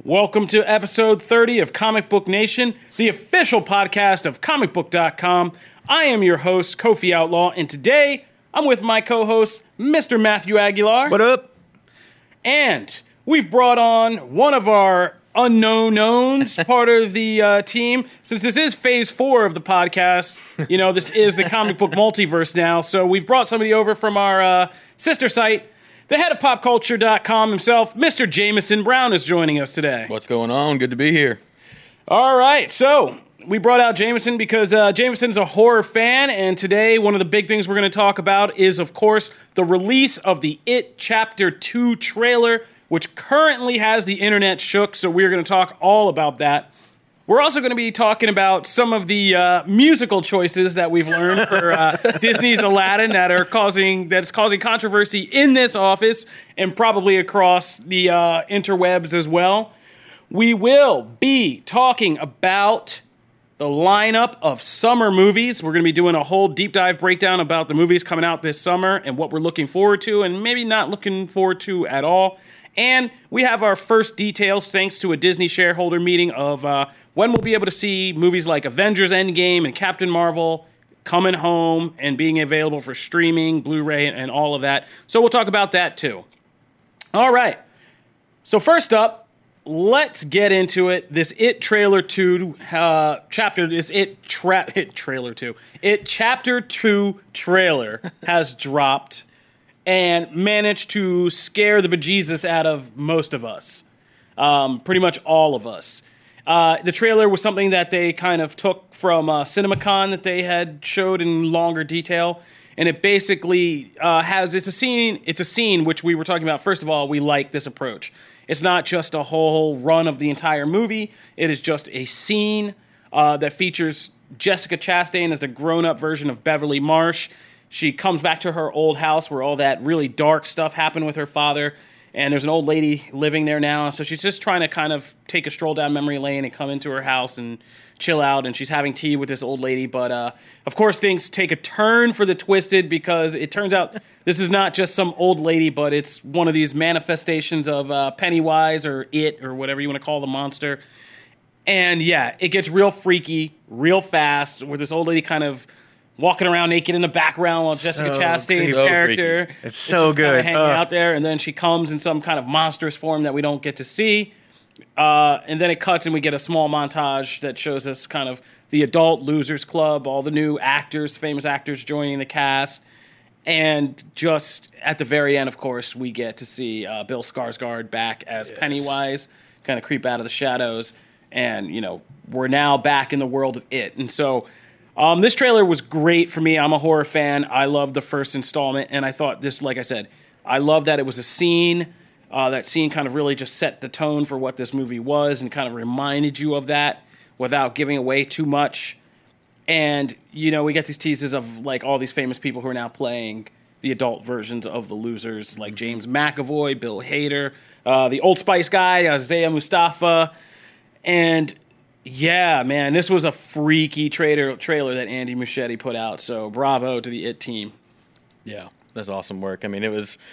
Welcome to episode 30 of Comic Book Nation, the official podcast of comicbook.com. I am your host, Kofi Outlaw, and today I'm with my co-host, Mr. Matthew Aguilar. What up? And we've brought on one of our unknown knowns, part of the team. Since this is phase 4 of the podcast, you know, this is the comic book multiverse now, so we've brought somebody over from our sister site. The head of popculture.com himself, Mr. Jameson Brown, is joining us today. What's going on? Good to be here. All right, so we brought out Jameson because Jameson's a horror fan, and today one of the big things we're going to talk about is, of course, the release of the It Chapter 2 trailer, which currently has the internet shook, so we're going to talk all about that. We're also going to be talking about some of the musical choices that we've learned for Disney's Aladdin that's causing controversy in this office and probably across the interwebs as well. We will be talking about the lineup of summer movies. We're going to be doing a whole deep dive breakdown about the movies coming out this summer and what we're looking forward to and maybe not looking forward to at all. And we have our first details, thanks to a Disney shareholder meeting, of when we'll be able to see movies like Avengers Endgame and Captain Marvel coming home and being available for streaming, Blu-ray, and all of that. So we'll talk about that too. All right. So first up, let's get into it. This It Trailer 2 It Chapter 2 trailer has dropped and managed to scare the bejesus out of most of us. Pretty much all of us. The trailer was something that they kind of took from CinemaCon that they had showed in longer detail. And it basically it's a scene which we were talking about. First of all, we like this approach. It's not just a whole run of the entire movie. It is just a scene that features Jessica Chastain as the grown-up version of Beverly Marsh. She comes back to her old house where all that really dark stuff happened with her father, and there's an old lady living there now, so she's just trying to kind of take a stroll down memory lane and come into her house and chill out, and she's having tea with this old lady, but of course things take a turn for the twisted because it turns out this is not just some old lady, but it's one of these manifestations of Pennywise or It or whatever you want to call the monster. And yeah, it gets real freaky, real fast, where this old lady kind of walking around naked in the background while Jessica Chastain's character it's so good hanging out there, and then she comes in some kind of monstrous form that we don't get to see. And then it cuts and we get a small montage that shows us kind of the adult losers club, all the new actors, famous actors joining the cast. And just at the very end, of course, we get to see Bill Skarsgård back as Pennywise, kind of creep out of the shadows. And, you know, we're now back in the world of It. And so this trailer was great for me. I'm a horror fan. I love the first installment, and I thought this, like I said, I love that it was a scene. That scene kind of really just set the tone for what this movie was and kind of reminded you of that without giving away too much. And, you know, we get these teases of, like, all these famous people who are now playing the adult versions of the losers, like James McAvoy, Bill Hader, the Old Spice guy, Isaiah Mustafa, and yeah, man, this was a freaky trailer that Andy Muschietti put out, so bravo to the It team. Yeah, that's awesome work. I mean,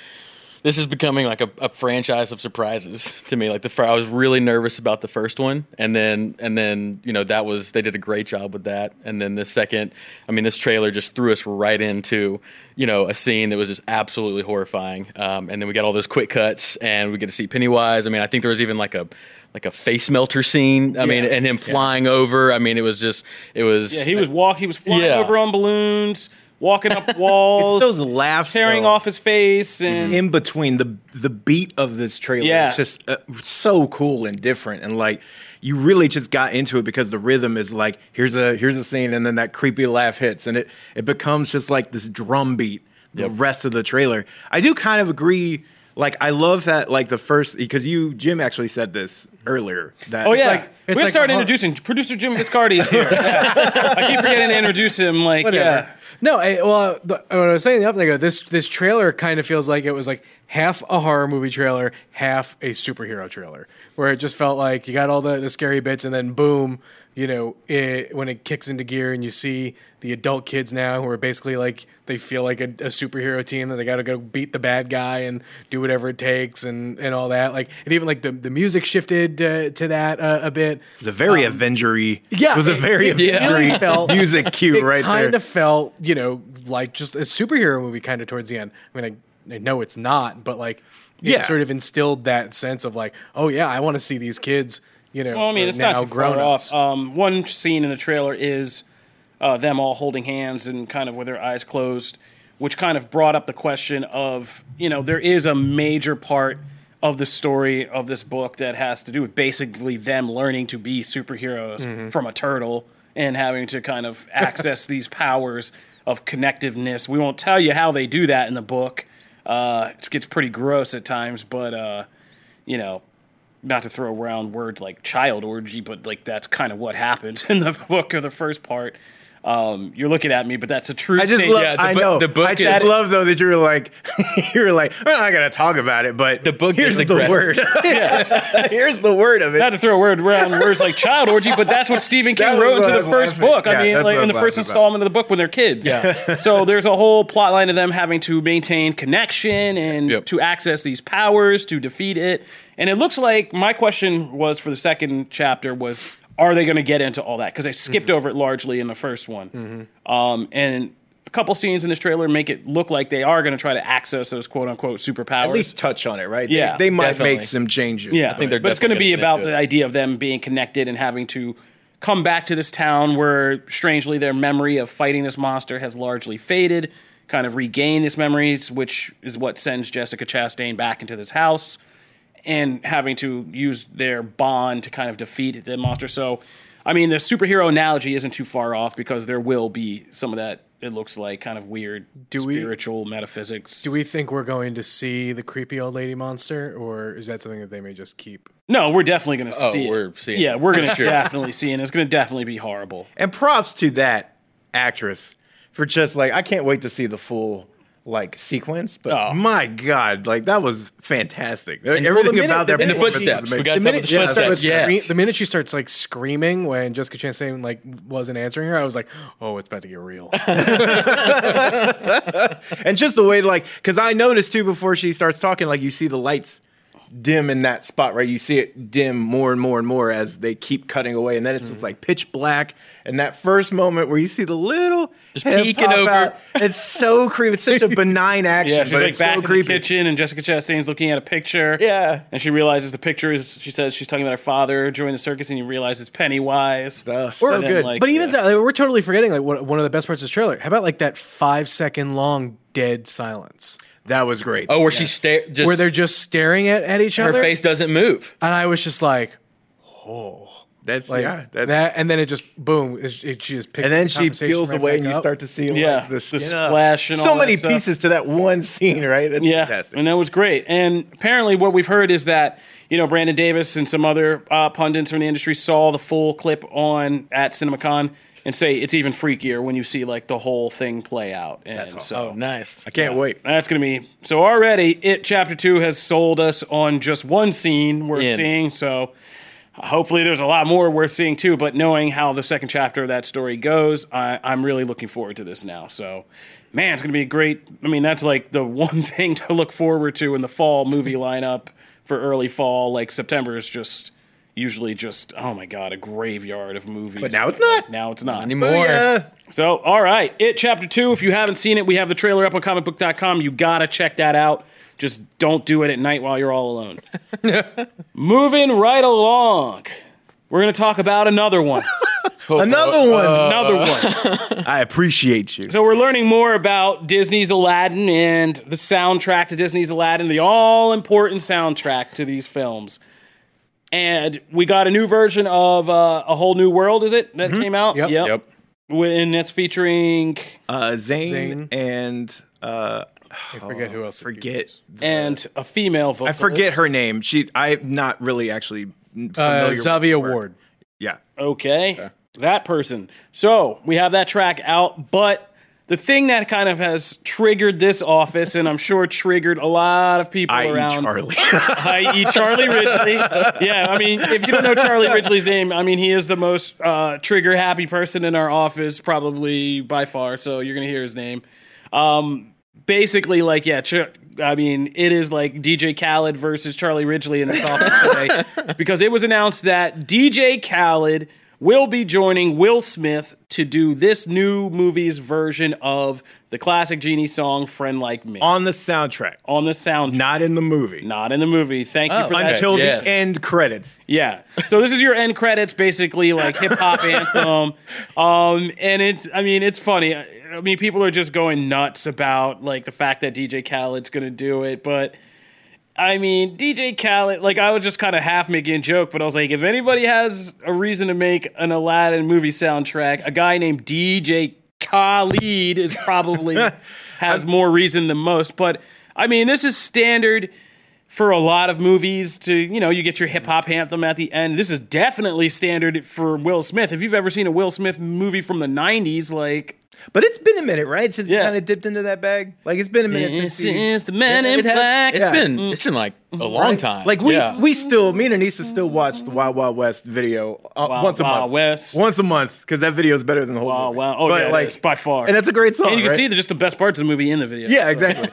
this is becoming like a franchise of surprises to me. Like I was really nervous about the first one, and then you know they did a great job with that. And then the second, I mean, this trailer just threw us right into, you know, a scene that was just absolutely horrifying. And then we got all those quick cuts, and we get to see Pennywise. I mean, I think there was even like a face melter scene. I mean, and him flying over. I mean, it was. Yeah, he was flying over on balloons, walking up walls. It's those laughs tearing off his face, and in between the beat of this trailer. Yeah. It's just so cool and different, and like you really just got into it because the rhythm is like here's a scene, and then that creepy laugh hits, and it becomes just like this drum beat the rest of the trailer. I do kind of agree. Like, I love that, like, the first, because Jim actually said this earlier. That oh, yeah. We're going to start introducing. Producer Jim Viscardi is here. I keep forgetting to introduce him, like, whatever. yeah. No, what I was saying the other day, this trailer kind of feels like it was like half a horror movie trailer, half a superhero trailer, where it just felt like you got all the scary bits, and then boom, when it kicks into gear and you see the adult kids now who are basically like they feel like a superhero team that they got to go beat the bad guy and do whatever it takes and all that. Like, and even like the music shifted to that a bit. It was a very Avenger-y. Yeah, it was a very Avenger-y felt music cue right there. It kind of felt, like just a superhero movie kind of towards the end. I mean, I know it's not, but like it sort of instilled that sense of like, oh yeah, I want to see these kids. Well, I mean, it's not too far off. One scene in the trailer is them all holding hands and kind of with their eyes closed, which kind of brought up the question of, there is a major part of the story of this book that has to do with basically them learning to be superheroes from a turtle and having to kind of access these powers of connectiveness. We won't tell you how they do that in the book. It gets pretty gross at times, but, not to throw around words like child orgy, but like that's kind of what happens in the book or the first part. You're looking at me, but that's a true statement. I know. I just love though that you're like, we're not gonna talk about it, but the book here's is the word. Here's the word of it. Not to throw a word around words like child orgy, but that's what Stephen King wrote into the first book. I mean, like in the first installment of the book when they're kids. Yeah. So there's a whole plot line of them having to maintain connection and to access these powers to defeat it. And it looks like my question was for the second chapter was, are they going to get into all that? Because I skipped over it largely in the first one. And a couple scenes in this trailer make it look like they are going to try to access those quote-unquote superpowers. At least touch on it, right? Yeah, they might make some changes. Yeah, I think but it's going to be about the idea of them being connected and having to come back to this town where, strangely, their memory of fighting this monster has largely faded, kind of regain these memories, which is what sends Jessica Chastain back into this house, and having to use their bond to kind of defeat the monster. So, I mean, the superhero analogy isn't too far off because there will be some of that, it looks like, kind of weird spiritual metaphysics. Do we think we're going to see the creepy old lady monster, or is that something that they may just keep? No, we're definitely going to see it. We're seeing it. Yeah, we're going to definitely see it. And it's going to definitely be horrible. And props to that actress for just like, I can't wait to see the full sequence, but my God, that was fantastic. Everything about that. And the footsteps. We got the minute she starts screaming when Jessica Chastain wasn't answering her, I was like, oh, it's about to get real. And just the way because I noticed too before she starts talking, you see the lights dim in that spot, right? You see it dim more and more and more as they keep cutting away, and then it's just pitch black. And that first moment where you see the little just peeking over, out, it's so creepy. It's such a benign action, yeah, she's but it's back so in creepy. The kitchen, and Jessica Chastain's looking at a picture. Yeah, and she realizes the picture is. She says she's talking about her father joining the circus, and you realize it's Pennywise. So good. But even we're totally forgetting one of the best parts of this trailer. How about that 5-second long dead silence? That was great. Oh, where she where they're just staring at each other. Her face doesn't move, and I was just like, oh. That's that, and then it just boom. She just picks, and then she peels away, and you start to see the splash and so all many that pieces to that one scene, right? That's fantastic. And that was great. And apparently, what we've heard is that Brandon Davis and some other pundits from the industry saw the full clip at CinemaCon and say it's even freakier when you see the whole thing play out. And that's awesome. So nice. I can't wait. That's gonna be so. Already, It Chapter 2 has sold us on just one scene we're seeing. So. Hopefully there's a lot more worth seeing too, but knowing how the second chapter of that story goes, I'm really looking forward to this now. So, man, it's going to be a great... I mean, that's the one thing to look forward to in the fall movie lineup for early fall. September is usually oh my God, a graveyard of movies. But now it's not. Now it's not. Anymore. Yeah. So, all right. It Chapter 2, if you haven't seen it, we have the trailer up on comicbook.com. You got to check that out. Just don't do it at night while you're all alone. Moving right along. We're going to talk about another one. Another one. I appreciate you. So we're learning more about Disney's Aladdin and the soundtrack to Disney's Aladdin, the all-important soundtrack to these films. And we got a new version of A Whole New World, is it, that came out? Yep. And it's featuring... Zayn and... I forget who else. And a female vocalist. I forget her name. I'm not really actually familiar Zavia with her. Ward. Yeah. Okay. That person. So we have that track out, but the thing that kind of has triggered this office, and I'm sure triggered a lot of people I.e. around. Charlie. I.e. Charlie Ridgely. Yeah, I mean, if you don't know Charlie Ridgely's name, I mean, he is the most trigger happy person in our office, probably by far. So you're gonna hear his name. Basically, like, yeah, I mean, it is like DJ Khaled versus Charlie Ridgely in this office today, because it was announced that DJ Khaled will be joining Will Smith to do this new movie's version of the classic Genie song "Friend Like Me" On the soundtrack. on the soundtrack. Not in the movie. Not in the movie. Thank you for that. Until Yes. the end credits. Yeah. So this is your end credits, basically, like hip hop anthem. And it's funny. I mean, people are just going nuts about like the fact that DJ Khaled's going to do it, but I mean, DJ Khaled, like, I was just kind of half making a joke, but I was like, if anybody has a reason to make an Aladdin movie soundtrack, a guy named DJ Khaled is probably has more reason than most. But I mean, this is standard for a lot of movies to, you get your hip hop anthem at the end. This is definitely standard for Will Smith. If you've ever seen a Will Smith movie from the 90s, like, But it's been a minute, right? Since Yeah. you kind of dipped into that bag? Like, it's been a minute this since he... is the man in black. It's been like a long time. Like, we still, me and Anissa still watch the Wild Wild West video once a Wild month. West. Once a month, because that video is better than the whole Wow, movie. wow. Oh, But, yeah, like, it is, by far. And that's a great song, And you can right? see just the best parts of the movie in the video. Yeah, exactly.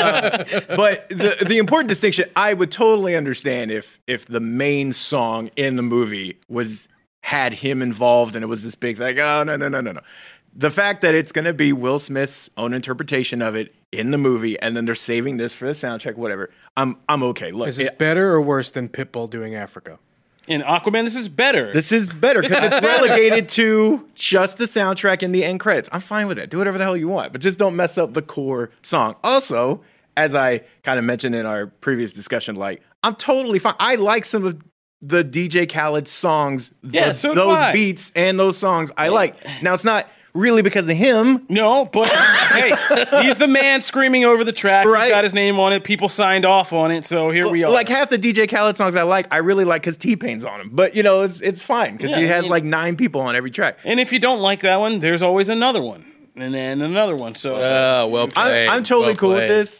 But the important distinction, I would totally understand if the main song in the movie had him involved and it was this big like, oh, no. The fact that it's going to be Will Smith's own interpretation of it in the movie, and then they're saving this for the soundtrack, whatever. I'm okay. Look, Is this better or worse than Pitbull doing Africa? In Aquaman, this is better. this is better because it's relegated to just the soundtrack and the end credits. I'm fine with that. Do whatever the hell you want, but just don't mess up the core song. Also, as I kind of mentioned in our previous discussion, like, I'm totally fine. I like some of the DJ Khaled songs, Yeah, so do those I. beats and those songs I like. Now, it's not really because of him. No, but hey, he's the man screaming over the track. Right. He's got his name on it. People signed off on it, so here we are. Like half the DJ Khaled songs I really like because T-Pain's on them. But, it's fine because Yeah, he has I mean- like 9 people on every track. And if you don't like that one, there's always another one. And then another one. So well played. I'm totally Well cool with played. this.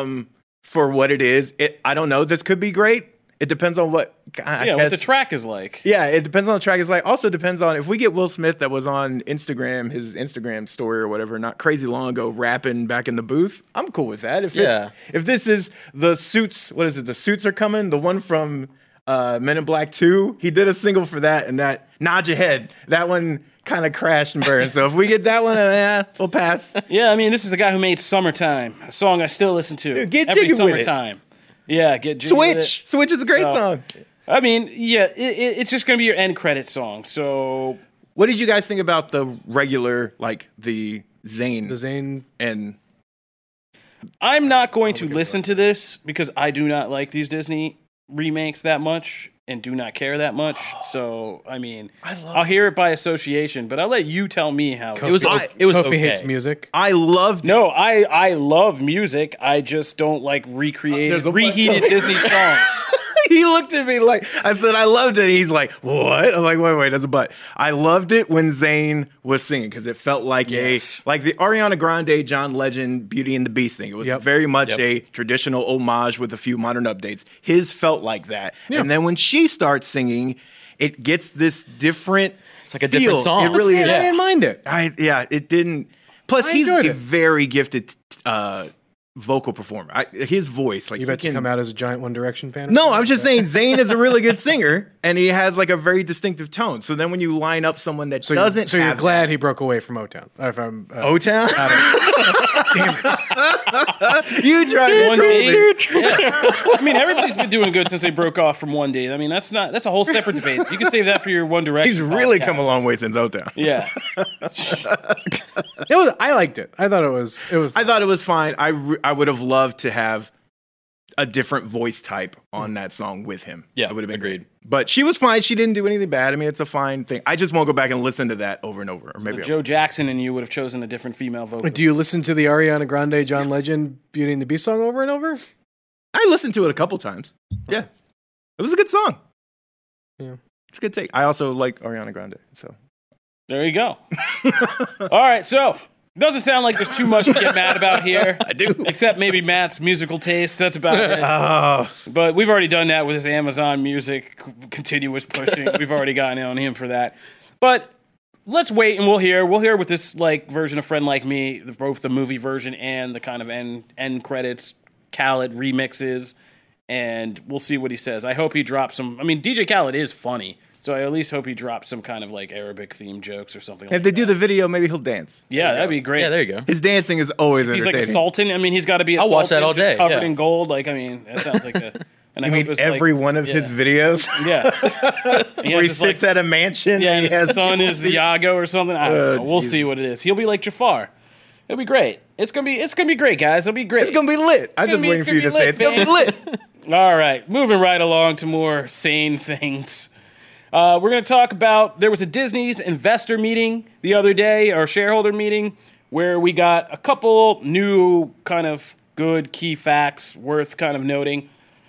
For what it is, I don't know. This could be great. It depends on what. what the track is like. Yeah, it depends on the track. It's like also depends on if we get Will Smith that was on Instagram, his Instagram story or whatever, not crazy long ago, rapping back in the booth. I'm cool with that. If this is the Suits, what is it? The Suits Are Coming. The one from Men in Black 2. He did a single for that, and that Nod Your Head. That one kind of crashed and burned. So if we get that one, we'll pass. Yeah, I mean, this is the guy who made "Summertime," a song I still listen to Dude, get every jiggy with it. summertime. Yeah, get jiggy with it. Switch is a great So- song. I mean, yeah, it's just gonna be your end credit song. So What did you guys think about the regular, like the Zayn The Zayn. and I'm not going to listen to this because I do not like these Disney remakes that much and do not care that much. So, I mean, I'll hear it by association, but I'll let you tell me how It was I- it was Kofi okay. hates music. I loved No, I love music. I just don't like There's a- reheated Disney songs. He looked at me like, I said, I loved it. He's like, what? I'm like, wait, there's a but. I loved it when Zayn was singing because it felt like like the Ariana Grande, John Legend, Beauty and the Beast thing. It was very much a traditional homage with a few modern updates. His felt like that. And then when she starts singing, it gets this different It's like a different song. It really I is. didn't mind it. It didn't. Plus, I he's enjoyed a it. very gifted vocal performer. His voice, like You bet he to can- come out as a giant One Direction fan? or No, something? I'm just saying Zayn is a really good singer and he has like a very distinctive tone. So then when you line up someone that So doesn't So you're have glad he broke away from O-Town. From O-Town? Damn it. You tried to One troll Day. me. I mean, everybody's been doing good since they broke off from One Day. I mean, that's a whole separate debate. You can save that for your One Direction. He's really podcast. come a long way since O-Town. Yeah. I liked it. I thought it was. I thought it was fine. I would have loved to have a different voice type on that song with him. Yeah, I would have been agreed. great. But she was fine. She didn't do anything bad. I mean, it's a fine thing. I just won't go back and listen to that over and over. Or maybe I Joe Jackson and you would have chosen a different female vocal. Do you listen to the Ariana Grande, John Legend, Beauty and the Beast song over and over? I listened to it a couple times. Yeah. It was a good song. Yeah. It's a good take. I also like Ariana Grande. So There you go. All right, so Doesn't sound like there's too much to get mad about here. I do. Except maybe Matt's musical taste. That's about it. Oh, But we've already done that with his Amazon Music continuous pushing. We've already gotten on him for that. But let's wait and we'll hear. We'll hear with this like version of Friend Like Me, both the movie version and the kind of end credits, Khaled remixes, and we'll see what he says. I hope he drops some. I mean, DJ Khaled is funny. So I at least hope he drops some kind of like Arabic themed jokes or something. if they do the video, maybe he'll dance. Yeah, that'd be great. Yeah, there you go. His dancing is always He's like entertaining. a sultan. I mean, he's got to be a I'll sultan watch that all just day, covered yeah. in gold. Like, I mean, that sounds like a. And I I hope mean, it's every like, one of his videos Yeah. where he sits at a mansion. Yeah, and and he his has son is Iago or something. I don't know. We'll Jesus. see what it is. He'll be like Jafar. It'll be great. It's gonna be great, guys. It'll be great. It's gonna be lit. I'm just be- waiting it's for you gonna to be say lit, it's gonna be lit. All right, moving right along to more sane things. We're going to talk about, there was a Disney's investor meeting the other day, or shareholder meeting, where we got a couple new kind of good key facts worth kind of noting.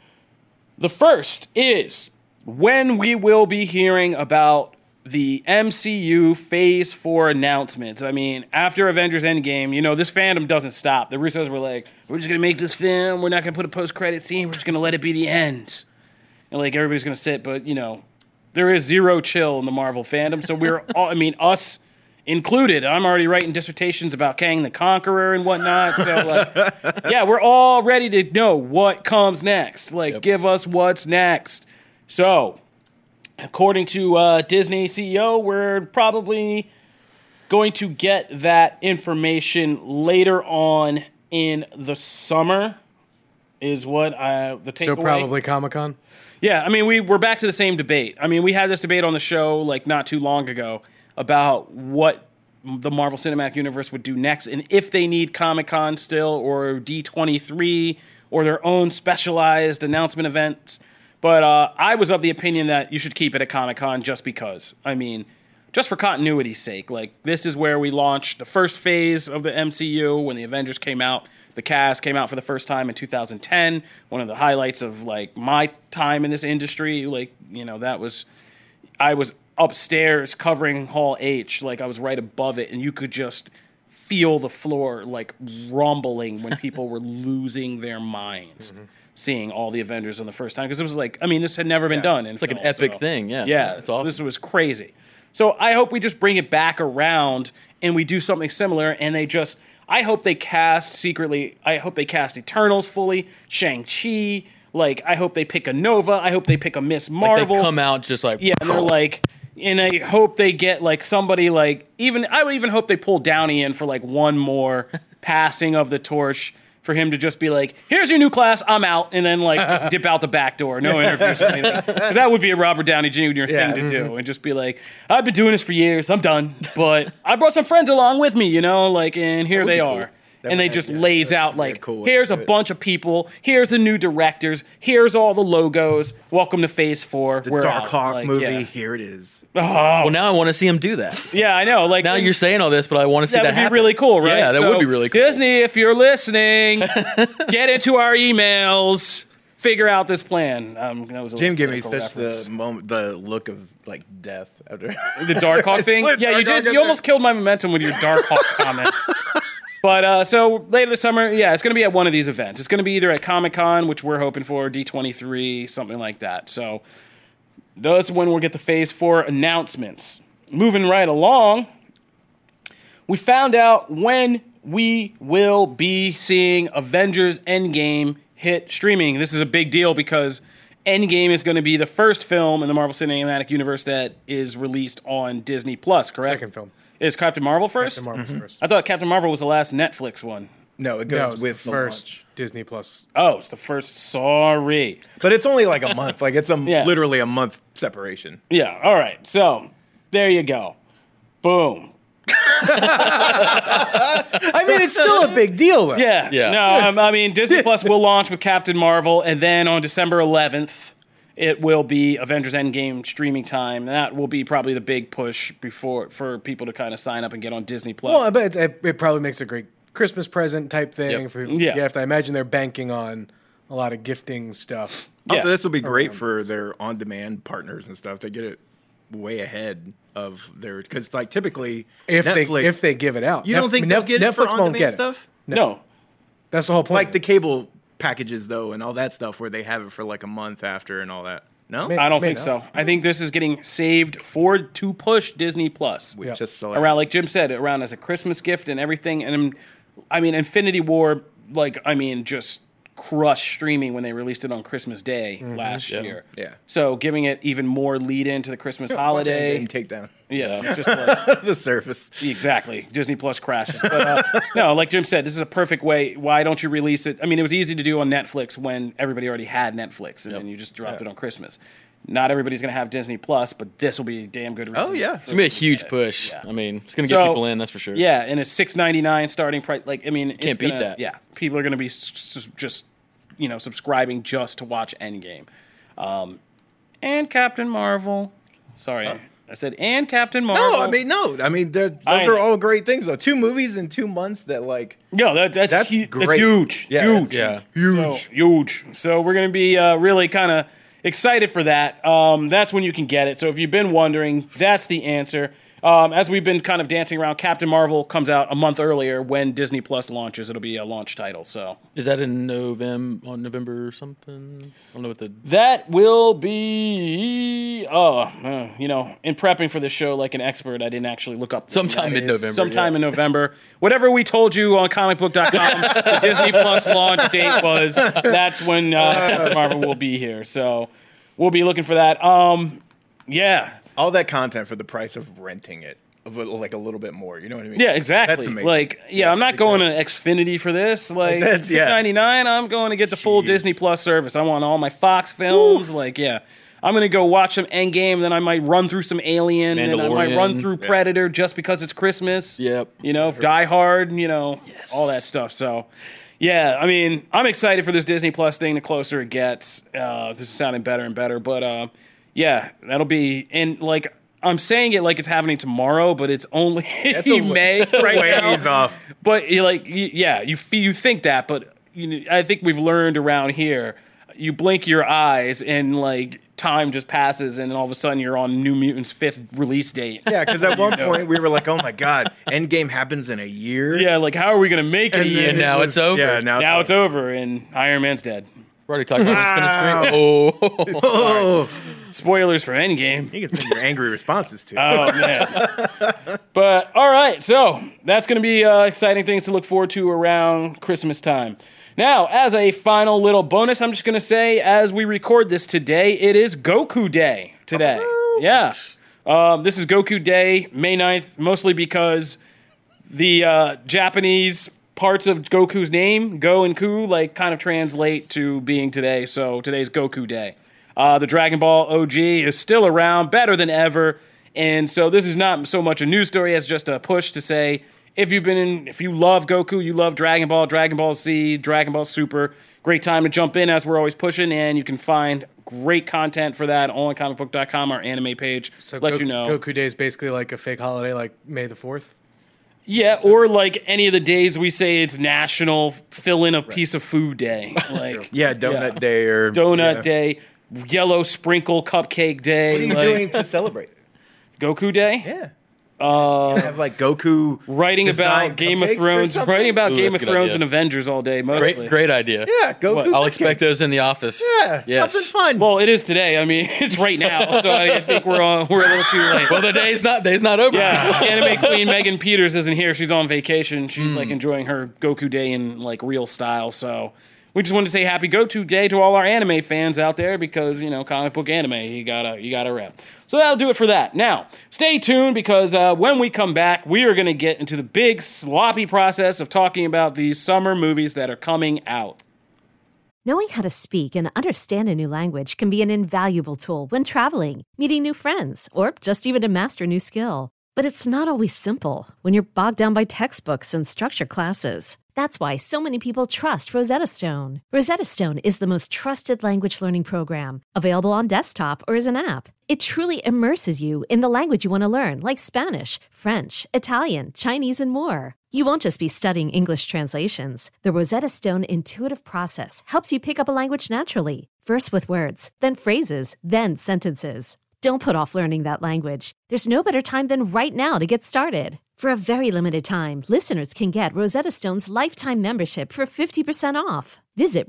The first is when we will be hearing about the MCU Phase 4 announcements. I mean, after Avengers Endgame, you know, this fandom doesn't stop. The Russos were like, we're just going to make this film. We're not going to put a post-credit scene. We're just going to let it be the end. And, like, everybody's going to sit. But, you know, there is zero chill in the Marvel fandom. So we're all, I mean, us included. I'm already writing dissertations about Kang the Conqueror and whatnot. So, like, yeah, we're all ready to know what comes next. Like, give us what's next. So, according to Disney CEO, we're probably going to get that information later on in the summer, is what the takeaway. So probably Comic-Con. Yeah, I mean, we're back to the same debate. I mean, we had this debate on the show like not too long ago about what the Marvel Cinematic Universe would do next, and if they need Comic-Con still, or D23, or their own specialized announcement events. But I was of the opinion that you should keep it at Comic-Con just because. I mean, just for continuity's sake. Like, this is where we launched the first phase of the MCU when the Avengers came out. The cast came out for the first time in 2010. One of the highlights of, like, my time in this industry. Like, you know, I was upstairs covering Hall H. Like, I was right above it, and you could just feel the floor, like, rumbling when people were losing their minds. Seeing all the Avengers on the first time, because it was like, I mean, this had never been done. It's like an epic thing, yeah. Yeah, It's awesome. This was crazy. So I hope we just bring it back around and we do something similar. And I hope they cast secretly. I hope they cast Eternals fully, Shang-Chi. Like, I hope they pick a Nova. I hope they pick a Miss Marvel. They come out just like, Yeah, and they're like, and I hope they get like somebody like I would even hope they pull Downey in for like one more passing of the torch. For him to just be like, here's your new class, I'm out, and then like just dip out the back door, no interviews or anything. Because that would be a Robert Downey Jr. thing to do, and just be like, I've been doing this for years, I'm done, but I brought some friends along with me, you know, like, and here they are. And they just lays out like, cool. here's a bunch of people, here's the new directors, here's all the logos, welcome to Phase 4. We're Dark out. Hawk Like, movie, yeah. here it is. well, now I want to see him do that. Yeah, I know. Like Now you're saying all this, but I want to see that that would be happen. really cool, right? Yeah, that So, would be really cool. Disney, if you're listening, get into our emails, figure out this plan. That was a Jim little gave me political such reference. the moment, the look of like death after The Dark Hawk thing. Slid Yeah, you Dark Hawk did. in You there. almost killed my momentum with your Dark Hawk comments. But so later this summer, yeah, it's going to be at one of these events. It's going to be either at Comic-Con, which we're hoping for, D23, something like that. So that's when we'll get the Phase 4 announcements. Moving right along, we found out when we will be seeing Avengers Endgame hit streaming. This is a big deal because Endgame is going to be the first film in the Marvel Cinematic Universe that is released on Disney Plus, correct? Second film. Is Captain Marvel first? Captain Marvel's first. I thought Captain Marvel was the last Netflix one. No, it No, goes it's with the first Disney Plus. Oh, it's the first. Sorry. but it's only like a month. Like it's Yeah. literally a month separation. Yeah, all right. So, there you go. Boom. I mean, it's still a big deal, though. Yeah. Yeah. No, I mean, Disney Plus will launch with Captain Marvel, and then on December 11th, it will be Avengers Endgame streaming time. That will be probably the big push for people to kind of sign up and get on Disney Plus. Well, I bet it probably makes a great Christmas present type thing. Yep. For, Yeah. You have to imagine they're banking on a lot of gifting stuff. Also, Yeah. this will be great for their on-demand partners and stuff. They get it way ahead of their, because like typically if Netflix, they give it out. you don't think they'll get it for Netflix won't on-demand get stuff? it. No. That's the whole point. Like the cable packages though, and all that stuff where they have it for like a month after and all that. No, Man. I don't May think not. so. I think this is getting saved to push Disney Plus. we Yeah. just select Around, like Jim said, around as a Christmas gift and everything. And I mean, Infinity War, just crushed streaming when they released it on Christmas Day last year. Yeah. So giving it even more lead into the Christmas holiday. and take down Yeah, it's just like, the surface. exactly. Disney Plus crashes. But no, like Jim said, this is a perfect way. Why don't you release it? I mean, it was easy to do on Netflix when everybody already had Netflix, and then you just dropped it on Christmas. Not everybody's going to have Disney Plus, but this will be a damn good reason. Oh, yeah. It's gonna be a huge push. Yeah. I mean, it's gonna get So, people in. That's for sure. Yeah, and it's $6.99 starting price. Like, I mean, it's Can't beat gonna- that. Yeah, people are going to be just subscribing just to watch Endgame, and Captain Marvel. Sorry, I said and Captain Marvel. No, I mean, those I are know. all great things though. 2 movies in 2 months that like no, that's That's That's great. huge. Yeah, huge. that's- Yeah. So, huge. So we're going to be really kind of excited for that. That's when you can get it. So if you've been wondering, that's the answer. As we've been kind of dancing around, Captain Marvel comes out a month earlier when Disney Plus launches. It'll be a launch title. So Is that in November or something? I don't know what the. that will be, in prepping for the show like an expert, I didn't actually look up. when Sometime that is. mid-November, Sometime yeah. in November. Whatever we told you on comicbook.com, the Disney Plus launch date was, that's when Captain Marvel will be here. So we'll be looking for that. Yeah. all that content for the price of renting it, like a little bit more. You know what I mean? Yeah, exactly. That's amazing. Like, I'm not going to Xfinity for this. Like, that's- yeah. $6.99, I'm going to get the full Jeez. Disney Plus service. I want all my Fox films. Like, I'm going to go watch some Endgame, then I might run through some Alien, and I might run Mandalorian. through Predator just because it's Christmas. Yep. Die Hard, all that stuff. So, yeah, I mean, I'm excited for this Disney Plus thing the closer it gets. This is sounding better and better. But, that'll be, and like, I'm saying it like it's happening tomorrow, but it's only May right now. Ways off. But you think that, but I think we've learned around here. You blink your eyes and like time just passes, and all of a sudden you're on New Mutants' 5th release date. Yeah, because at one point we were like, "Oh my god, Endgame happens in a year." Yeah, like how are we gonna make it? And then And now it it's over. Yeah, Now it's over, and Iron Man's dead. We're already talking about who's gonna stream. Oh, Oh, Spoilers for Endgame. you can send your angry responses to. Oh man! But all right, so that's going to be exciting things to look forward to around Christmas time. Now, as a final little bonus, I'm just going to say, as we record this today, it is Goku Day today. Yeah, this is Goku Day, May 9th, mostly because the Japanese parts of Goku's name, Go and Ku, like kind of translate to being today. So today's Goku Day. The Dragon Ball OG is still around, better than ever. And so this is not so much a news story as just a push to say, if you love Goku, you love Dragon Ball Z, Dragon Ball Super, great time to jump in as we're always pushing, and you can find great content for that on comicbook.com, our anime page. So you know. Goku Day is basically like a fake holiday, like May the 4th. Yeah, or like any of the days we say it's National Fill in a Piece of Food Day. Like Yeah, Donut Day or Donut yeah. Day, Yellow Sprinkle Cupcake Day. What are you like, doing to celebrate it? Goku Day? Yeah. Have like Goku Writing design about Game of cupcakes or Thrones, something? writing about Ooh, Game of that's a good Thrones idea. and Avengers all day, mostly. great idea. Yeah, Goku. I'll expect cupcakes. those in the office. Yeah, Yes. something fun. Well, it is today. I mean, it's right now, so I think we're a little too late. Well, the day's not over. Yeah, anime queen Megan Peters isn't here. She's on vacation. She's like enjoying her Goku Day in like real style. So we just wanted to say happy Goku Day to all our anime fans out there because comic book anime you gotta rep. So that'll do it for that. Now stay tuned because when we come back, we are gonna get into the big sloppy process of talking about these summer movies that are coming out. Knowing how to speak and understand a new language can be an invaluable tool when traveling, meeting new friends, or just even to master a new skill. But it's not always simple when you're bogged down by textbooks and structured classes. That's why so many people trust Rosetta Stone. Rosetta Stone is the most trusted language learning program, available on desktop or as an app. It truly immerses you in the language you want to learn, like Spanish, French, Italian, Chinese, and more. You won't just be studying English translations. The Rosetta Stone intuitive process helps you pick up a language naturally, first with words, then phrases, then sentences. Don't put off learning that language. There's no better time than right now to get started. For a very limited time, listeners can get Rosetta Stone's lifetime membership for 50% off. Visit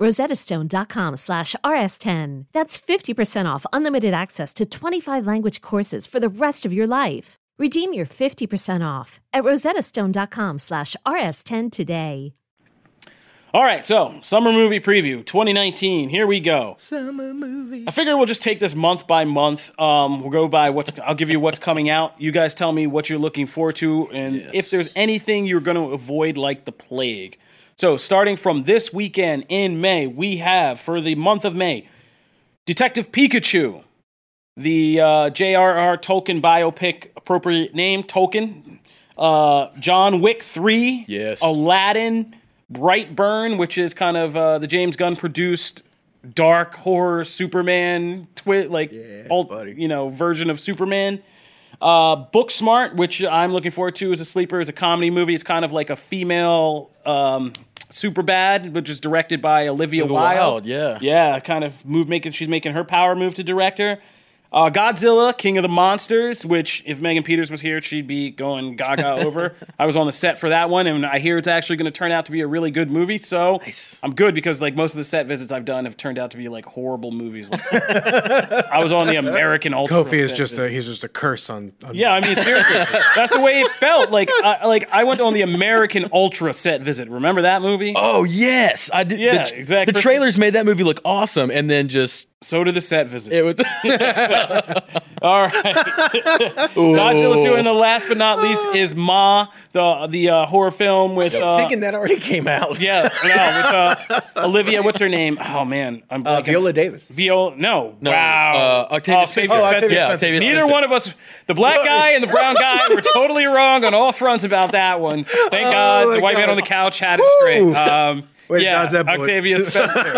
rosettastone.com/rs10. That's 50% off unlimited access to 25 language courses for the rest of your life. Redeem your 50% off at rosettastone.com/rs10 today. All right, so summer movie preview 2019. Here we go. Summer movie. I figure we'll just take this month by month. We'll go by I'll give you what's coming out. You guys tell me what you're looking forward to, and if there's anything you're going to avoid like the plague. So starting from this weekend in May, we have for the month of May, Detective Pikachu, the J.R.R. Tolkien biopic, appropriate name, Tolkien. John Wick 3. Yes. Aladdin. Brightburn, which is kind of the James Gunn produced dark horror Superman version of Superman. Booksmart, which I'm looking forward to as a sleeper, is a comedy movie. It's kind of like a female Superbad, which is directed by Olivia Wilde. Yeah, kind of she's making her power move to director. Godzilla, King of the Monsters, which if Megan Peters was here, she'd be going gaga over. I was on the set for that one, and I hear it's actually going to turn out to be a really good movie, so nice. I'm good because like most of the set visits I've done have turned out to be like horrible movies. I was on the American Ultra. Kofi is just a curse on yeah, I mean seriously, that's the way it felt. I went on the American Ultra set visit. Remember that movie? Oh yes, I did. Yeah, exactly. The trailers made that movie look awesome, and then just so did the set visit. it was. All right. Godzilla 2, and the last but not least is Ma, the horror film with. Thinking that already came out. Yeah, no, with Olivia. What's her name? Oh man, I'm Viola Davis. No. Wow. Octavia Spencer. Yeah, Octavia neither Spencer. one of us, the black guy and the brown guy, were totally wrong on all fronts about that one. Thank God the white man on the couch had it straight. Wait, yeah, dodge that bullet. Octavia Spencer.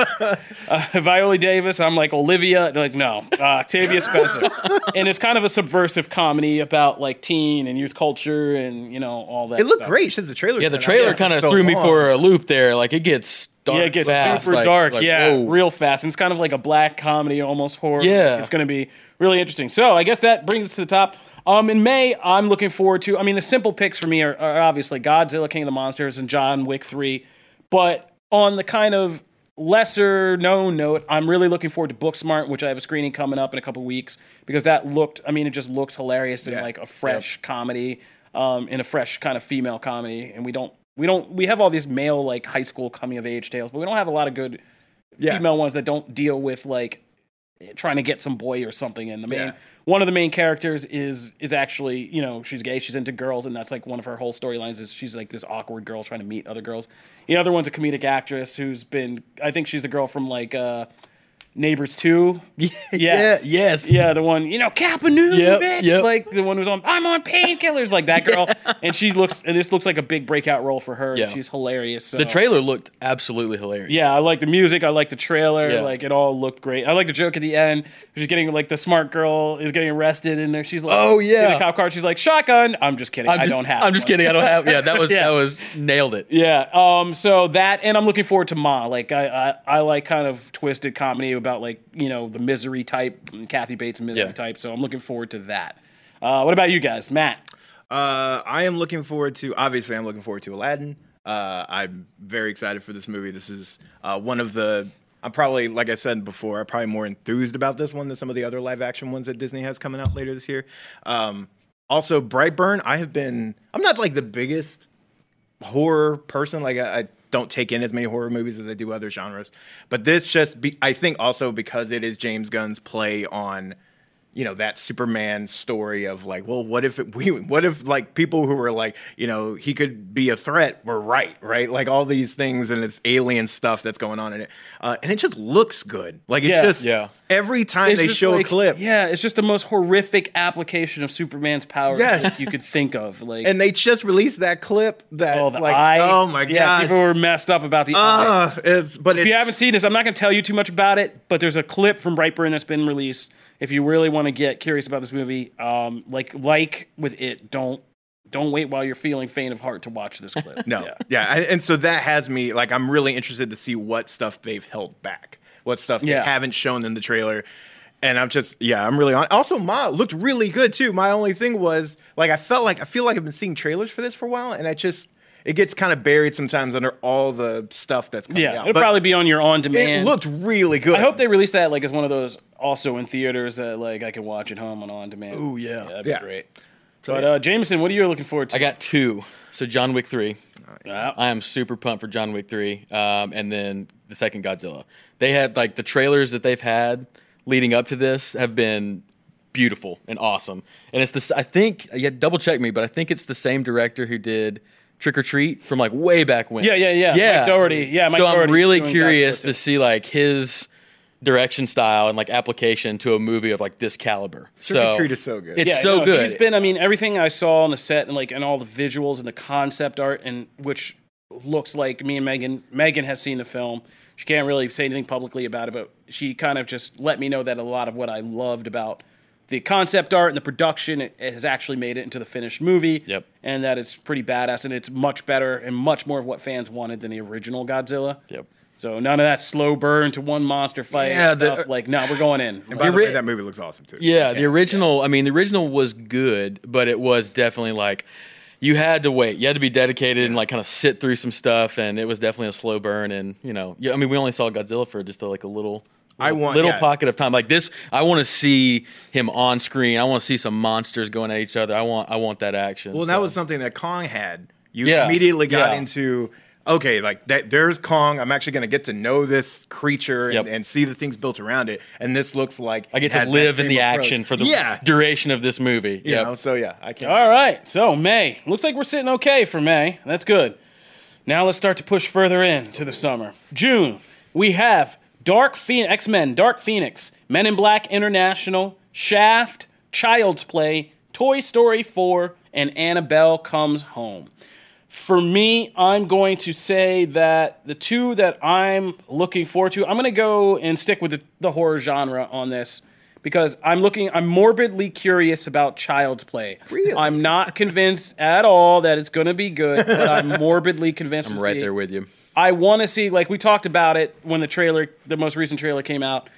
Viola Davis, I'm like Olivia. Like, no, Octavia Spencer. And it's kind of a subversive comedy about like teen and youth culture and, all that It looked stuff. great. Just the trailer. Yeah, the trailer kind of threw me for a loop there. Like it gets dark. Yeah, it gets fast, super dark. whoa. Real fast. And it's kind of like a black comedy, almost horror. Yeah. It's going to be really interesting. So I guess that brings us to the top. In May, I'm looking forward to, the simple picks for me are obviously Godzilla, King of the Monsters, and John Wick 3. But on the kind of lesser known note, I'm really looking forward to Booksmart, which I have a screening coming up in a couple weeks, because that looked, it just looks hilarious in like a fresh comedy, in a fresh kind of female comedy. And we have all these male like high school coming of age tales, but we don't have a lot of good female ones that don't deal with like trying to get some boy or something. And one of the main characters is actually, she's gay, she's into girls, and that's like one of her whole storylines is she's like this awkward girl trying to meet other girls. The other one's a comedic actress who's been, I think she's the girl from like Neighbors 2. Yes. Yeah, the one, Kappa New, bitch. Yep. Like the one who's on, I'm on painkillers, like that girl. And this looks like a big breakout role for her. Yeah. She's hilarious. So. The trailer looked absolutely hilarious. Yeah, I like the music. I like the trailer. Yeah. Like it all looked great. I like the joke at the end. She's getting like the smart girl is getting arrested, and there she's like, oh yeah, in the cop car. She's like, shotgun. I'm just kidding. I don't have. I'm just kidding. I don't have. Yeah, that was Yeah. that was nailed it. Yeah. So that, and I'm looking forward to Ma. Like I like kind of twisted comedy about like the Misery type, Kathy Bates Misery type. So I'm looking forward to that. What about you guys, Matt? I am looking forward to. Obviously, I'm looking forward to Aladdin. I'm very excited for this movie. This is one of the. I'm probably, like I said before, I'm probably more enthused about this one than some of the other live action ones that Disney has coming out later this year. Also, Brightburn. I'm not like the biggest horror person. Like I don't take in as many horror movies as I do other genres. But this I think also because it is James Gunn's play on, that Superman story of like, well, what if like people who were like, he could be a threat were right? Like all these things and it's alien stuff that's going on in it. And it just looks good. Like every time they show a clip. Yeah, it's just the most horrific application of Superman's powers that you could think of. Like, and they just released that clip that's eye. Oh my gosh. People were messed up about the eye. If you haven't seen this, I'm not going to tell you too much about it, but there's a clip from Brightburn that's been released. If you really want to get curious about this movie, like with it, don't wait while you're feeling faint of heart to watch this clip. No, and so that has me like I'm really interested to see what stuff they've held back, what stuff they haven't shown in the trailer, And I'm really on. Also, Ma looked really good too. My only thing was like I feel like I've been seeing trailers for this for a while, and it gets kind of buried sometimes under all the stuff that's coming out. It'll probably be on your on-demand. It looked really good. I hope they release that like as one of those also in theaters that like I can watch at home on demand. Ooh, yeah. That'd be great. So, But Jameson, what are you looking forward to? I got 2. So John Wick 3. Yeah. I am super pumped for John Wick 3. And then the second Godzilla. They had like the trailers that they've had leading up to this have been beautiful and awesome. And it's this, I think, you had to double check me, but I think it's the same director who did Trick or Treat from like way back when. Yeah. Mike Doherty. Yeah, Mike so Doherty I'm really doing curious Godzilla to see like his direction style and like application to a movie of like this caliber. Trick or Treat is so good. It's so good. He's been, I mean, everything I saw on the set and like and all the visuals and the concept art and which looks like me and Megan has seen the film. She can't really say anything publicly about it, but she kind of just let me know that a lot of what I loved about the concept art and the production it has actually made it into the finished movie. Yep. And that it's pretty badass and it's much better and much more of what fans wanted than the original Godzilla. Yep. So none of that slow burn to one monster fight stuff. Like, no, we're going in. And by the way, that movie looks awesome too. Yeah, the original. I mean, the original was good, but it was definitely like you had to wait. You had to be dedicated and like kind of sit through some stuff, and it was definitely a slow burn. And yeah, I mean, we only saw Godzilla for just like a little pocket of time. Like this, I want to see him on screen. I want to see some monsters going at each other. I want that action. Well, that was something that Kong had. You immediately got into. Okay, like that. There's Kong. I'm actually going to get to know this creature and see the things built around it. And this looks like I get to live in the action for the duration of this movie. You know, so I can't. All right, so May looks like we're sitting okay for May. That's good. Now let's start to push further in to the summer. June, we have X-Men, Dark Phoenix, Men in Black International, Shaft, Child's Play, Toy Story 4, and Annabelle Comes Home. For me, I'm going to say that the two that I'm looking forward to, I'm going to go and stick with the horror genre on this because I'm morbidly curious about Child's Play. Really? I'm not convinced at all that it's going to be good, but I'm morbidly convinced I'm to right see there with you. I want to see, like we talked about it when the most recent trailer came out.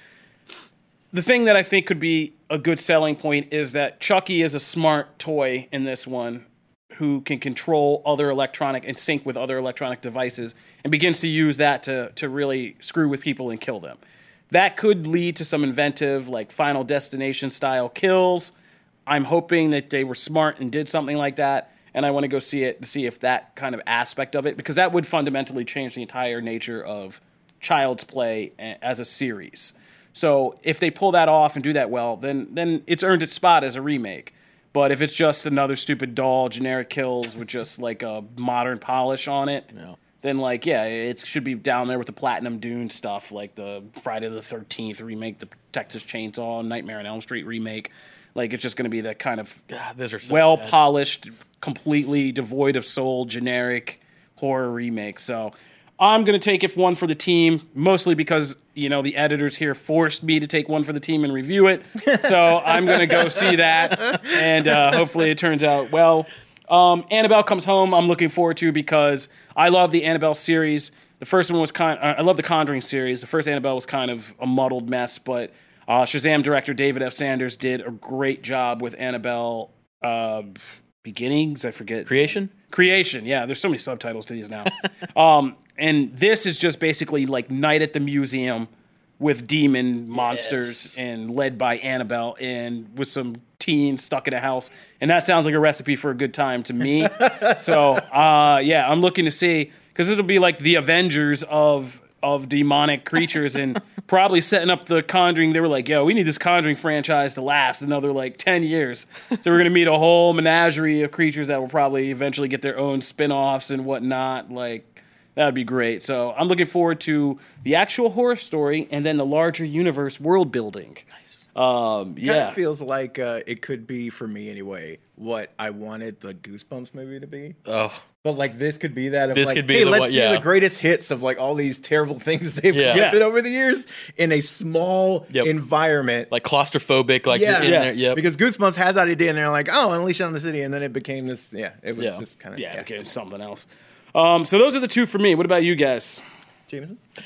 The thing that I think could be a good selling point is that Chucky is a smart toy in this one who can control other electronic and sync with other electronic devices and begins to use that to really screw with people and kill them. That could lead to some inventive, like Final Destination style kills. I'm hoping that they were smart and did something like that. And I want to go see it to see if that kind of aspect of it, because that would fundamentally change the entire nature of Child's Play as a series. So if they pull that off and do that well, then it's earned its spot as a remake. But if it's just another stupid doll, generic kills with just like a modern polish on it, then it should be down there with the Platinum Dune stuff, like the Friday the 13th remake, the Texas Chainsaw, Nightmare on Elm Street remake. Like it's just going to be that kind of well-polished, completely devoid of soul, generic horror remake. So I'm going to take it one for the team, mostly because, the editors here forced me to take one for the team and review it. So I'm going to go see that, and hopefully it turns out well. Annabelle Comes Home, I'm looking forward to because I love the Annabelle series. The first one was I love the Conjuring series. The first Annabelle was kind of a muddled mess, but Shazam director David F. Sanders did a great job with Annabelle Beginnings. I forget. Creation. Yeah, there's so many subtitles to these now. And this is just basically like Night at the Museum with demon monsters and led by Annabelle and with some teens stuck in a house. And that sounds like a recipe for a good time to me. So, I'm looking to see, because it'll be like the Avengers of demonic creatures and probably setting up the Conjuring. They were like, we need this Conjuring franchise to last another 10 years. So we're going to meet a whole menagerie of creatures that will probably eventually get their own spin-offs and whatnot. That would be great. So I'm looking forward to the actual horror story and then the larger universe world building. Nice. Kind of feels like it could be, for me anyway, what I wanted the Goosebumps movie to be. Oh. But this could be that. This could be hey, let's see the greatest hits of all these terrible things they've collected over the years in a small environment, like claustrophobic. There. Yep. Because Goosebumps had that idea, and they're like, Unleash on the City, and then it became this. Yeah, it was just kind of it became something else. So those are the two for me. What about you guys? Jameson?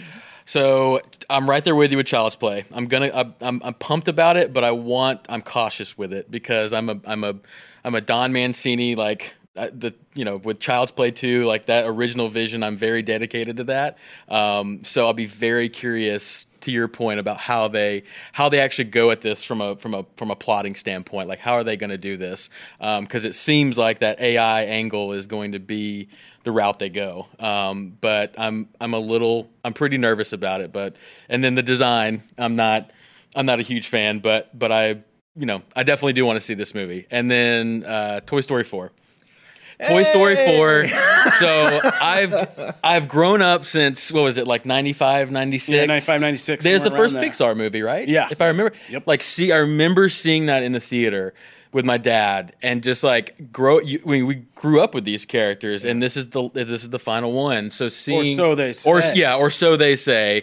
So I'm right there with you with Child's Play. I'm pumped about it, but I'm cautious with it because I'm a Don Mancini with Child's Play 2, like that original vision. I'm very dedicated to that. So I'll be very curious, to your point, about how they actually go at this from a plotting standpoint. Like, how are they going to do this? Because it seems like that AI angle is going to be the route they go. But I'm pretty nervous about it. And then the design, I'm not a huge fan, but I definitely do want to see this movie. And then Toy Story 4. Toy Story 4. So I've grown up since, what was it, like 95, 96? Yeah, 95, 96. There's the first there. Pixar movie, right? Yeah. If I remember. Yep. I remember seeing that in the theater with my dad, and just like we grew up with these characters, and this is the final one. So seeing, or so they say, or so they say.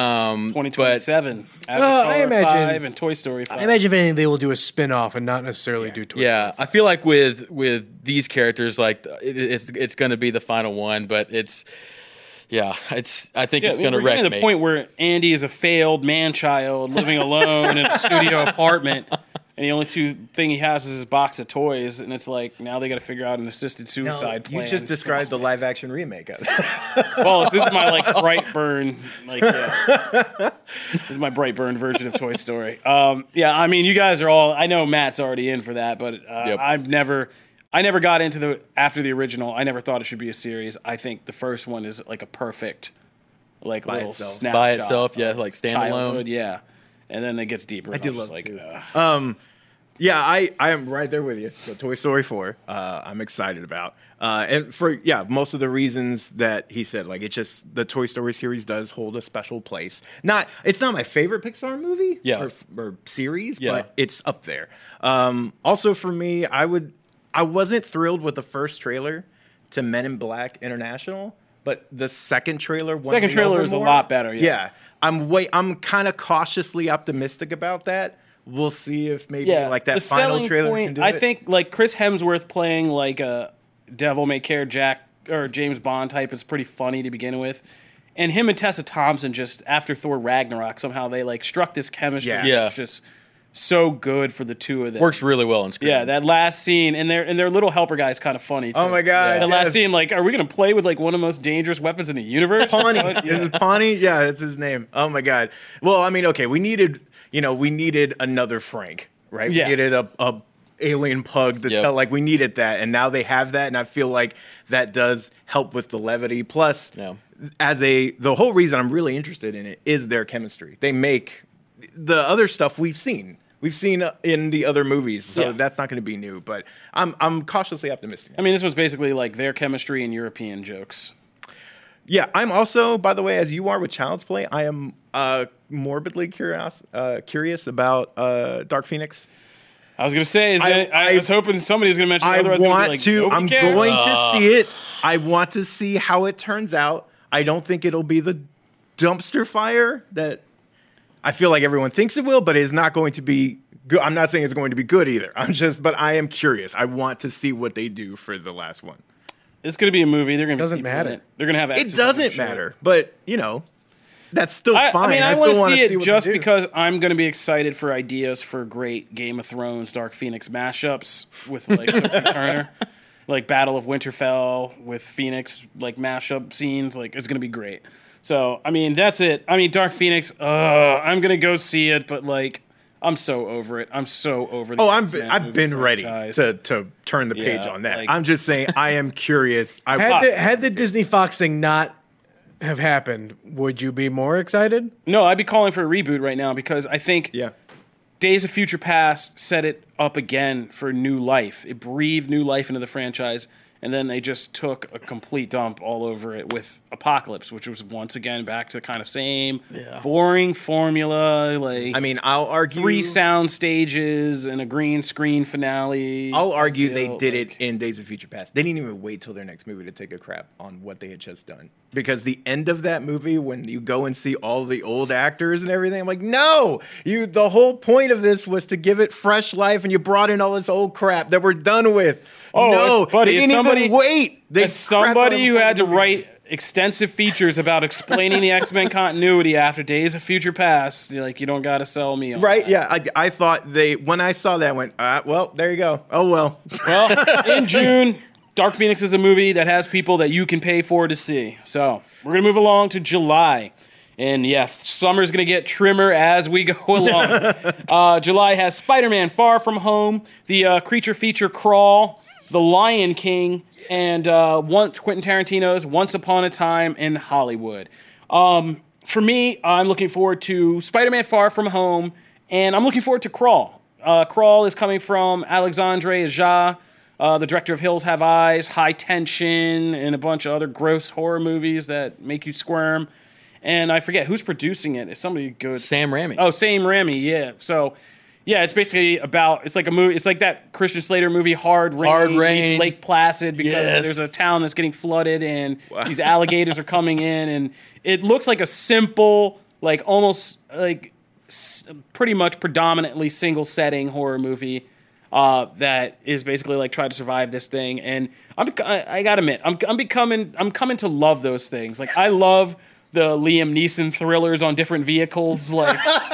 2027. I imagine 5 and Toy Story 5. I imagine if anything, they will do a spin-off and not necessarily do Toy Yeah, Story. I feel like with these characters, like it's going to be the final one, but I think it's going to we're wreck getting to me. the point where Andy is a failed man-child living alone in a studio apartment, and the only thing he has is his box of toys, and it's like, now they got to figure out an assisted suicide plan. You just described the live action remake of it. Well, this is my Brightburn, this is my Brightburn version of Toy Story. I mean, you guys are all. I know Matt's already in for that, but Yep. I never got into after the original. I never thought it should be a series. I think the first one is like a perfect, like By little itself. snapshot By itself, yeah, of like standalone. childhood, yeah. And then it gets deeper. I do just love like, too. Yeah, I am right there with you. So Toy Story 4, I'm excited about. And for, most of the reasons that he said, like, it's just the Toy Story series does hold a special place. It's not my favorite Pixar movie or series, but it's up there. Also for me, I wasn't thrilled with the first trailer to Men in Black International, but the second trailer is a lot better. Yeah. I'm kind of cautiously optimistic about that. We'll see if maybe like that the final selling trailer point, can do I it. think like Chris Hemsworth playing like a Devil May Care Jack or James Bond type is pretty funny to begin with. And him and Tessa Thompson, just after Thor Ragnarok, somehow they like struck this chemistry. Yeah. It's just so good for the two of them. Works really well on screen. Yeah, that last scene, and their little helper guy is kind of funny too. Oh my God, The last yes. scene, like, are we gonna play with like one of the most dangerous weapons in the universe? Pawnee. Is it Pawnee? Yeah, that's his name. Oh my God. Well, I mean, okay, we needed another Frank, right? Yeah. We needed a alien pug to tell, like, we needed that, and now they have that, and I feel like that does help with the levity. Plus, the whole reason I'm really interested in it is their chemistry. They make the other stuff we've seen in the other movies, so that's not going to be new. But I'm cautiously optimistic. I mean, this was basically like their chemistry and European jokes. Yeah, I'm also, by the way, as you are with Child's Play, I am morbidly curious about Dark Phoenix. I was gonna say, I was hoping somebody was gonna mention. I'm otherwise going to. to see it. I want to see how it turns out. I don't think it'll be the dumpster fire that I feel like everyone thinks it will, but it's not going to be good. I'm not saying it's going to be good either. But I am curious. I want to see what they do for the last one. It's gonna be a movie. They're gonna Doesn't be people matter. in it. They're gonna have. It doesn't matter, but that's still fine. I mean, I still want to wanna see it what just they do. because I'm going to be excited for ideas for great Game of Thrones, Dark Phoenix mashups with like Sophie Turner, like Battle of Winterfell with Phoenix, like mashup scenes. Like it's going to be great. So I mean, that's it. I mean, Dark Phoenix. I'm going to go see it, but like I'm so over it. I'm so over. The X-Men I've movie been ready franchise. to turn the page Yeah, on that. like- I'm just saying I am curious. Had the Disney Fox thing not have happened, would you be more excited? No, I'd be calling for a reboot right now because I think yeah. Days of Future Past set it up again for new life. It breathed new life into the franchise, and then they just took a complete dump all over it with Apocalypse, which was once again back to the kind of same boring formula. Like, I mean, I'll argue 3 sound stages and a green screen finale. I'll argue they did it in Days of Future Past. They didn't even wait till their next movie to take a crap on what they had just done. Because the end of that movie, when you go and see all the old actors and everything, I'm like, no! The whole point of this was to give it fresh life, and you brought in all this old crap that we're done with. Oh, no, buddy, they didn't even wait. They as somebody who had to write extensive features about explaining the X-Men continuity after Days of Future Past. You're like, you don't got to sell me on Right? that. Yeah. I thought when I saw that, I went, well, there you go. Oh well. Well, in June, Dark Phoenix is a movie that has people that you can pay for to see. So we're going to move along to July. And yeah, summer's going to get trimmer as we go along. July has Spider-Man Far From Home, the creature feature Crawl, The Lion King, and Quentin Tarantino's Once Upon a Time in Hollywood. For me, I'm looking forward to Spider-Man Far From Home, and I'm looking forward to Crawl. Crawl is coming from Alexandre Aja, the director of Hills Have Eyes, High Tension, and a bunch of other gross horror movies that make you squirm. And I forget who's producing it. It's somebody good. Sam Raimi. Oh, Sam Raimi, yeah. So, yeah, it's basically about, it's like a movie, it's like that Christian Slater movie, Hard Rain. Hard Rain. Meets Lake Placid, because Yes. there's a town that's getting flooded and these alligators are coming in. And it looks like a simple, like almost like pretty much predominantly single setting horror movie that is basically like trying to survive this thing. And I gotta admit, I'm coming to love those things. Like, I love the Liam Neeson thrillers on different vehicles, like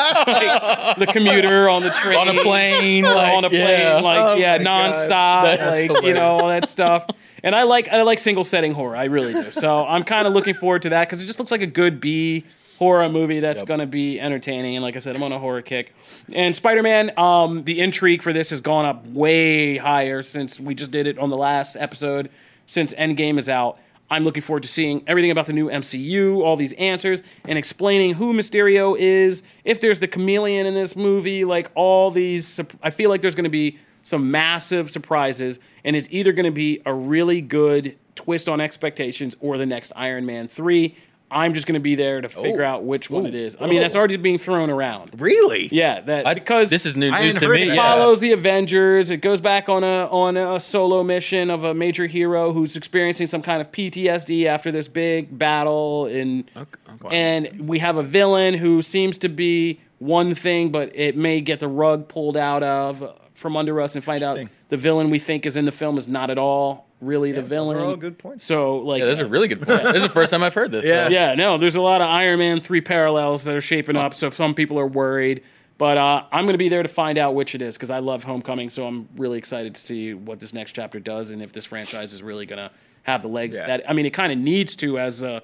the commuter on the train, On a plane, on a plane, yeah. nonstop, That's like all that stuff. And I like single setting horror, I really do. So I'm kind of looking forward to that because it just looks like a good B horror movie that's going to be entertaining. And like I said, I'm on a horror kick. And Spider-Man, the intrigue for this has gone up way higher since we just did it on the last episode, since Endgame is out. I'm looking forward to seeing everything about the new MCU, all these answers, and explaining who Mysterio is, if there's the chameleon in this movie, like all these. I feel like there's going to be some massive surprises, and it's either going to be a really good twist on expectations or the next Iron Man 3. I'm just going to be there to figure out which one it is. I mean, that's already being thrown around. Really? Yeah, because This is new I news hadn't to heard me. that. Yeah. follows the Avengers. It goes back on a solo mission of a major hero who's experiencing some kind of PTSD after this big battle, and we have a villain who seems to be one thing, but it may get the rug pulled out from under us and find out the villain we think is in the film is not at all really the villain. Those are all good points. So like, Yeah, those are really good points. This is the first time I've heard this. Yeah. So. yeah, no, there's a lot of Iron Man 3 parallels that are shaping up, so some people are worried. But I'm going to be there to find out which it is because I love Homecoming, so I'm really excited to see what this next chapter does and if this franchise is really going to have the legs Yeah. that, I mean, it kind of needs to as a,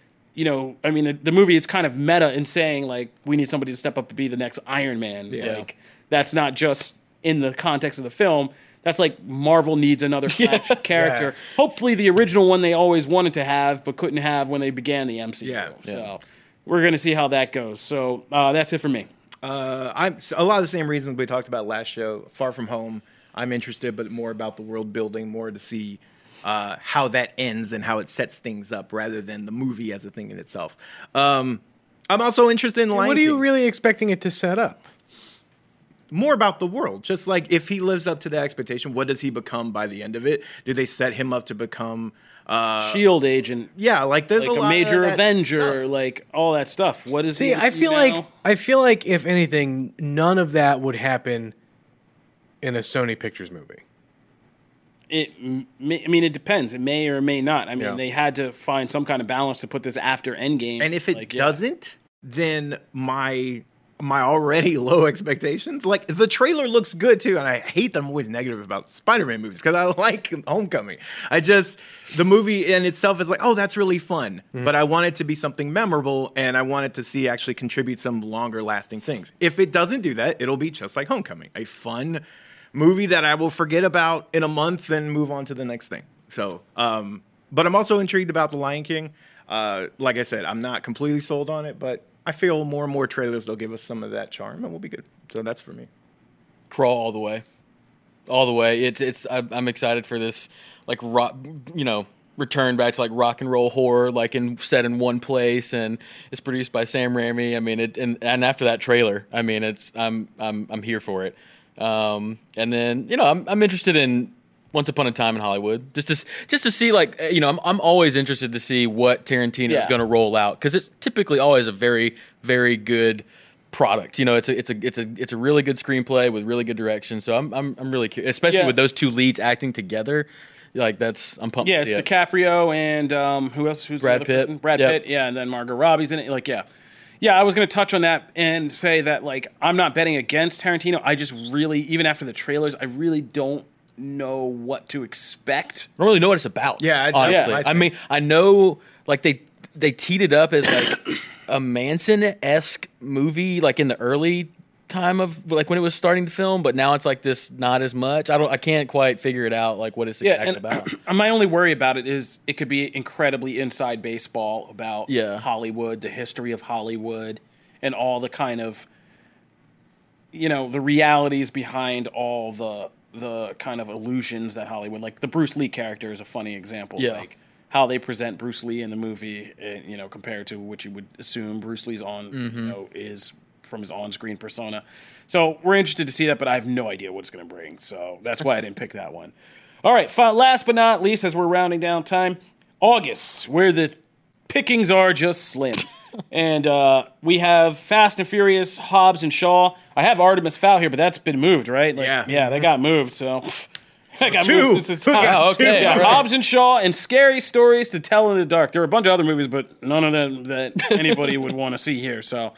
I mean, the movie is kind of meta in saying, like, we need somebody to step up to be the next Iron Man. Yeah. Like, that's not just in the context of the film. That's like Marvel needs another Flash character. Yeah. Hopefully the original one they always wanted to have but couldn't have when they began the MCU. Yeah. So we're going to see how that goes. So that's it for me. I'm a lot of the same reasons we talked about last show. Far From Home, I'm interested, but more about the world building, more to see how that ends and how it sets things up rather than the movie as a thing in itself. I'm also interested in Lion What are you King. really expecting it to set up? More about the world. Just like if he lives up to the expectation, what does he become by the end of it? Do they set him up to become Shield agent, yeah, like there's like a a lot major of that Avenger, stuff. like all that stuff. What is See, he? I feel like if anything, none of that would happen in a Sony Pictures movie. I mean, it depends. It may or may not. I mean, Yeah. they had to find some kind of balance to put this after Endgame. And if it Like, yeah. doesn't, then my already low expectations, like the trailer looks good too, and I hate that I'm always negative about Spider-Man movies because I like Homecoming. The movie in itself is like, oh, that's really fun, but I want it to be something memorable, and I want it to see actually contribute some longer lasting things. If it doesn't do that, it'll be just like Homecoming, a fun movie that I will forget about in a month and move on to the next thing. So, but I'm also intrigued about The Lion King. Like I said, I'm not completely sold on it, but I feel more and more trailers, they'll give us some of that charm and we'll be good. So that's for me. Crawl all the way. All the way. I'm excited for this, like, rock, return back to like rock and roll horror, like set in one place, and it's produced by Sam Raimi. I mean, and after that trailer, I mean, I'm here for it. And then I'm interested in Once Upon a Time in Hollywood, just to see, like, I'm always interested to see what Tarantino is going to roll out, because it's typically always a very, very good product. It's a really good screenplay with really good direction. So I'm really curious, especially with those two leads acting together. Like I'm pumped. Yeah, to it's see it. DiCaprio and who else? Who's the Brad other Pitt. person? Brad Yep. Pitt. Yeah, and then Margot Robbie's in it. Like, yeah. I was going to touch on that and say that like I'm not betting against Tarantino. I just really, even after the trailers, I really don't know what to expect. I don't really know what it's about. Yeah, honestly. yeah. I mean, I know like they teed it up as like a Manson-esque movie, like in the early time of like when it was starting to film, but now it's like this not as much. I can't quite figure it out like what it's exactly about. My only worry about it is it could be incredibly inside baseball about Hollywood, the history of Hollywood, and all the kind of the realities behind all the kind of illusions that Hollywood, like the Bruce Lee character is a funny example. Yeah. Like how they present Bruce Lee in the movie, compared to what you would assume Bruce Lee's is from his on-screen persona. So we're interested to see that, but I have no idea what it's going to bring. So that's why I didn't pick that one. All right, last but not least, as we're rounding down time, August, where the pickings are just slim. And we have Fast and Furious, Hobbs and Shaw. I have Artemis Fowl here, but that's been moved, right? Yeah, they got moved, so... That got moved since it's time. Oh, okay. Yeah, Right. Hobbs and Shaw and Scary Stories to Tell in the Dark. There were a bunch of other movies, but none of them that anybody would want to see here. So,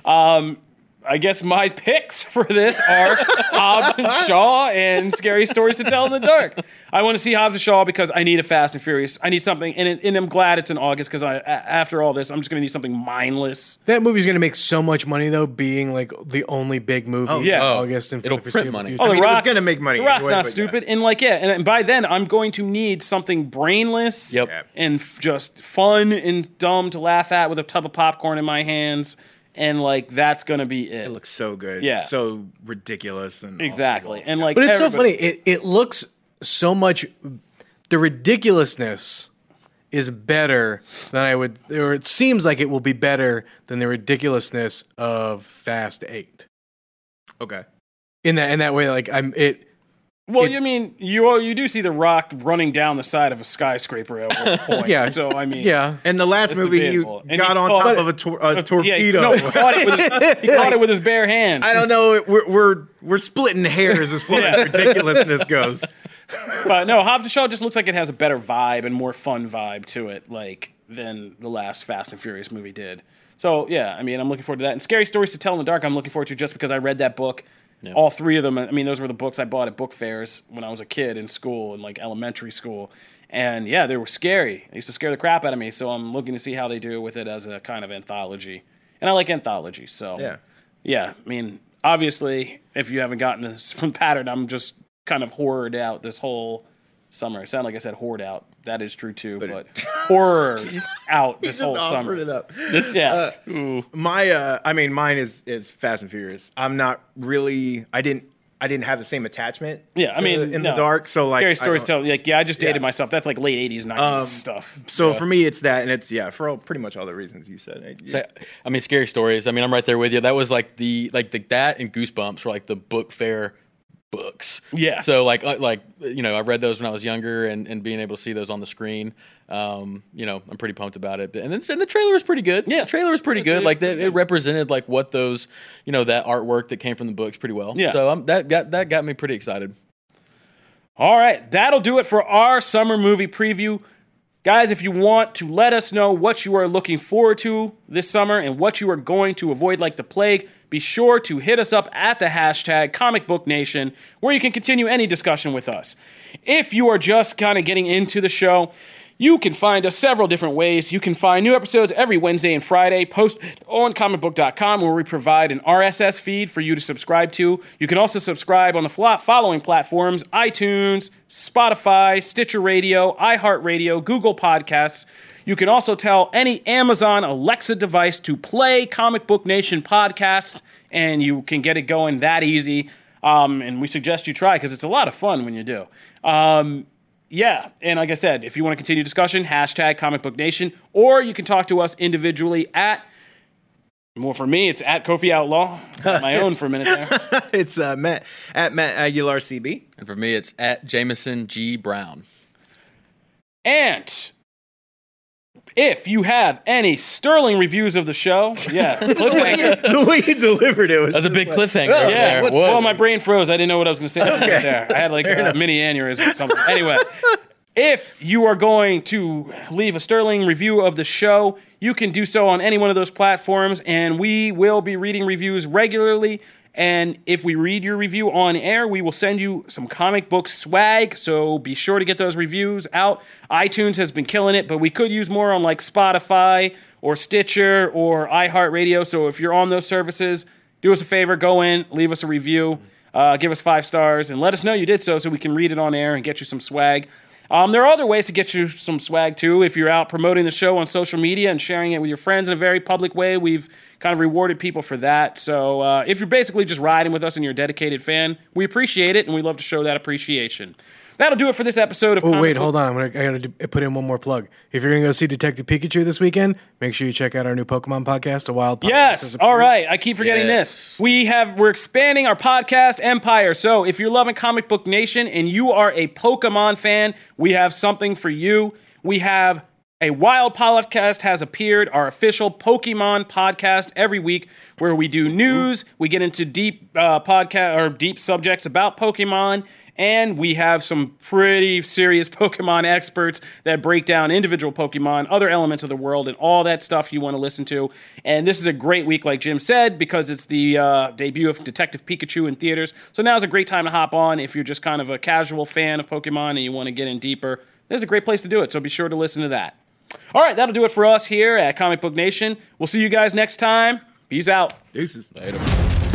I guess my picks for this are Hobbs and Shaw and Scary Stories to Tell in the Dark. I want to see Hobbs and Shaw because I need a Fast and Furious. I need something, and I'm glad it's in August because after all this, I'm just going to need something mindless. That movie's going to make so much money, though, being like the only big movie in August. And for It'll the print foreseeable money. future. Oh, it was gonna make money The Rock's anyway, not but stupid, and by then I'm going to need something brainless, Yep. and just fun and dumb to laugh at with a tub of popcorn in my hands, and like that's gonna be it. It looks so good. Yeah. So ridiculous and Exactly, awful. and like, But it's so funny. everybody- It looks so much. The ridiculousness is better than or it seems like it will be better than the ridiculousness of Fast 8. Okay. In that way, like Well, you mean you do see the Rock running down the side of a skyscraper at one point? Yeah. So I mean, yeah. And the last That's movie, debatable. you And got he on caught- top of a torpedo. Yeah, he caught it with his bare hand. I don't know. We're splitting hairs as far as ridiculousness goes. But no, Hobbs and Shaw just looks like it has a better vibe and more fun vibe to it, like than the last Fast and Furious movie did. So yeah, I mean, I'm looking forward to that. And Scary Stories to Tell in the Dark, I'm looking forward to just because I read that book. Yeah. All three of them. I mean, those were the books I bought at book fairs when I was a kid in school, in like elementary school. And yeah, they were scary. They used to scare the crap out of me. So I'm looking to see how they do with it as a kind of anthology. And I like anthologies. So yeah. I mean, obviously, if you haven't gotten this from Pattern, I'm just kind of horrored out this whole summer. It sounded like I said hoard out. That is true too, but horror out this whole summer. It up. Mine is Fast and Furious. I'm not really. I didn't have the same attachment. Yeah, I mean, in the dark. So like, Scary Stories tell. Like, I just dated myself. That's like late '80s, '90s stuff. So for me, it's that, and it's for pretty much all the reasons you said. So, I mean, Scary Stories. I mean, I'm right there with you. That was like that and Goosebumps were like the book fair books. Yeah. So like I read those when I was younger, and being able to see those on the screen, I'm pretty pumped about it. And then the trailer was pretty good. Yeah. The trailer was pretty good. Like it represented like what those, that artwork that came from the books pretty well. Yeah. So that got me pretty excited. All right, that'll do it for our summer movie preview. Guys, if you want to let us know what you are looking forward to this summer and what you are going to avoid like the plague, be sure to hit us up at the hashtag #ComicBookNation, where you can continue any discussion with us. If you are just kind of getting into the show, you can find us several different ways. You can find new episodes every Wednesday and Friday, posted on comicbook.com, where we provide an RSS feed for you to subscribe to. You can also subscribe on the following platforms: iTunes, Spotify, Stitcher Radio, iHeartRadio, Google Podcasts. You can also tell any Amazon Alexa device to play Comic Book Nation podcast, and you can get it going that easy. And we suggest you try because it's a lot of fun when you do. Yeah, and like I said, if you want to continue discussion, hashtag Comic Book Nation, or you can talk to us individually for me, it's at Kofi Outlaw. Got my own for a minute there. It's Matt Aguilar CB. And for me, it's at Jameson G. Brown. And if you have any sterling reviews of the show, The way you delivered it was That's a big cliffhanger. Oh, right yeah. there. Whoa. Well, my brain froze. I didn't know what I was going to say there. I had like a mini aneurysm or something. Anyway, If you are going to leave a sterling review of the show, you can do so on any one of those platforms, and we will be reading reviews regularly. And if we read your review on air, we will send you some comic book swag, so be sure to get those reviews out. iTunes has been killing it, but we could use more on like Spotify or Stitcher or iHeartRadio. So if you're on those services, do us a favor, go in, leave us a review, give us 5 stars, and let us know you did so we can read it on air and get you some swag. There are other ways to get you some swag, too. If you're out promoting the show on social media and sharing it with your friends in a very public way, we've kind of rewarded people for that. So if you're basically just riding with us and you're a dedicated fan, we appreciate it, and we love to show that appreciation. That'll do it for this episode of Oh, wait, hold on. I got to put in one more plug. If you're going to go see Detective Pikachu this weekend, make sure you check out our new Pokemon podcast, A Wild Podcast. Yes. All right. I keep forgetting this. We're expanding our podcast empire. So if you're loving Comic Book Nation and you are a Pokemon fan, we have something for you. We have a Wild Podcast has appeared, our official Pokemon podcast every week, where we do news, we get into deep deep subjects about Pokemon. And we have some pretty serious Pokemon experts that break down individual Pokemon, other elements of the world, and all that stuff you want to listen to. And this is a great week, like Jim said, because it's the debut of Detective Pikachu in theaters. So now's a great time to hop on if you're just kind of a casual fan of Pokemon and you want to get in deeper. This is a great place to do it, so be sure to listen to that. All right, that'll do it for us here at Comic Book Nation. We'll see you guys next time. Peace out. Deuces. Later.